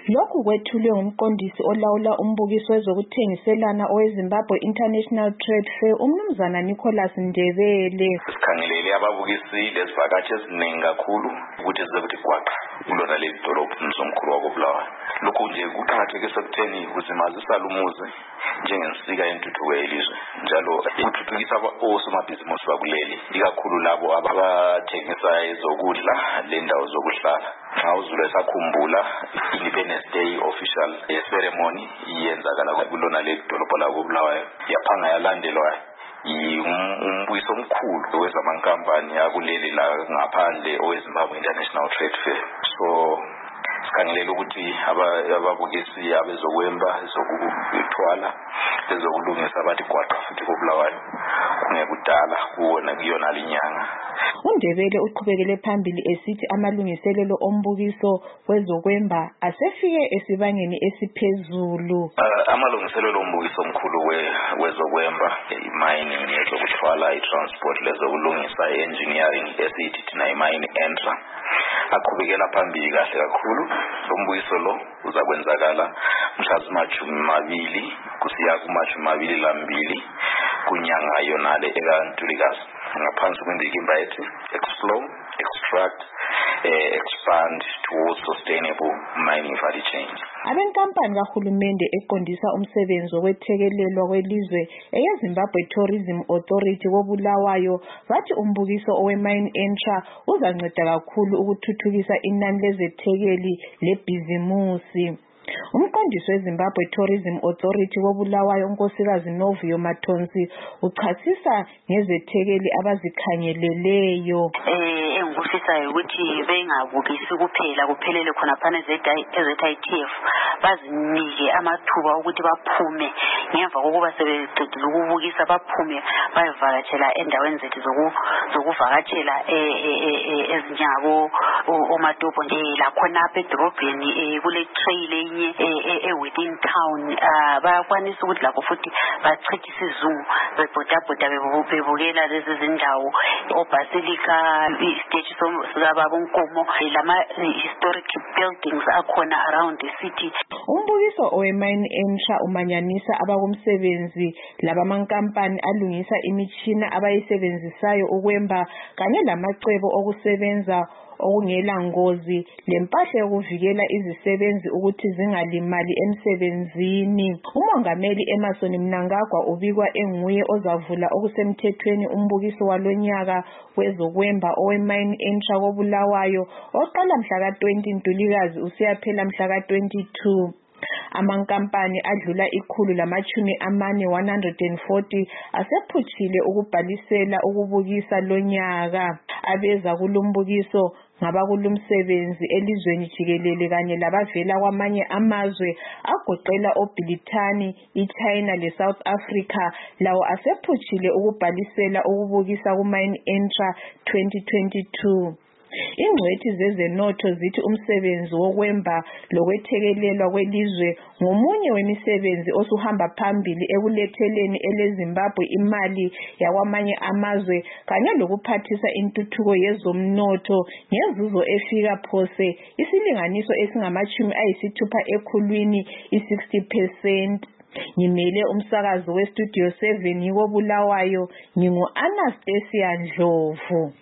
Lokhu kwethulwe ngumqondisi olawula umbukiso wezokuthengiselana oweZimbabwe International Trade Fair umnumzana Nicholas Ndebele. Sikhangelele ababukisi lesivakashi eziningi kakhulu ukuthi zizokuthi gwaqa kulona leli dolobho umzomkhulu wakoBulawayo. Lokhu nje kuqakatheke sekutheni kuzimazisa lumuzi njengensika yentuthuko yelizwe njalo ukuthuthukisa osomabhizinisi bakuleli ikakhulu labo abathengisa ezokudla lendawo zokuhlala. Nxa uzulu esakhumbula Independence Day official ceremony iyenzakala kulona leli dolobho lakoBulawayo yaphanga yalandelwa umbukiso omkhulu wezamankampani akuleli la ngaphandle oweZimbabwe International Trade Fair. So sikhangelele ukuthi ababukisi abezokwemba ezokuthwala ezokulungisa abathi gwaqa futhi koBulawayo kungekudala kuyona linyanga. uNdebele uqhubekele phambili esithi amalungiselelo ombukiso wezokwemba asefike esibangeni esiphezulu. Amalungiselelo ombukiso omkhulu wezokwemba mining yezokuthwala transport lezokulungisa engineering esithi thina mining entra aqhubekela phambili kahle kakhulu. Umbukiso lo uzakwenzakala mhla zima-20 kusiya kuma-22 kunyanga yonale ekaNtulikazi ngaphansi kwendikimba ethi explore, extract, expand towards sustainable mining value chains. Abenkampani kahulumende eqondisa umsebenzi wokwethekelelwa kwelizwe eyeZimbabwe Tourism Authority koBulawayo bathi umbukiso owe-Mine Entra uzanceda kakhulu ukuthuthukisa inani lezethekeli lebhizimusi. Umqondisi weZimbabwe Tourism Authority koBulawayo unkosikazi Novuyo Matonsi uchasisa ngezethekeli abazikhangeleleyo. Engikufisayo ukuthi bengabukisi kuphela kuphelele khona phana eZITF bazinike amathuba ukuthi baphume ngemva kokuba sebeqedile ukubukisa baphume bayevakatshela endaweni zethu zokuvakatshela ezinyabo oMatopo lakhona apha edorobheni kule trail within town bayakwanisa ukuthi lakho futhi bachithise izungu bebhodabhoda bebukela lezi zindawo oBasilica isiteshi sikababa uNkomo lama historic buildings akhona around the city. Umbukiso owe-Mine Entra umanyanisa abakumsebenzi labamankampani alungisa imitshina abayisebenzisayo ukwemba kanye lamacebo okusebenza okungela ngozi lempahla yokuvikela izisebenzi ukuthi zingalimali emsebenzini. Umongameli Emmerson Mnangagwa ubikwa enguye ozavula okusemthethweni umbukiso walonyaka wezokwemba owe-Mine Entra koBulawayo oqala mhla ka-20 Ntulikazi usiyaphela mhla ka-22. Amankampani adlula 140 asephutshile ukubhalisela ukubukisa lonyaka. Abeza kulumbukiso ngabakulumsebenzi elizweni jikelele kanye labavela kwamanye amazwe agoqela oBrithani, iChina leSouth Africa lawo asephutshile ukubhalisela ukubukisa kuMine Entra 2022. Ingcwethi zezenotho zithi umsebenzi wokwemba lokwethekelelwa kwelizwe ngomunye wemisebenzi osuhamba phambili ekuletheleni eleZimbabwe imali yakwamanye amazwe kanye lokuphathisa intuthuko yezomnotho ngezuzo efika phose isilinganiso esingama-60 ekhulwini i-60%. Ngimele umsakazo weStudio 7 koBulawayo ngingu-Anastasia Ndlovu.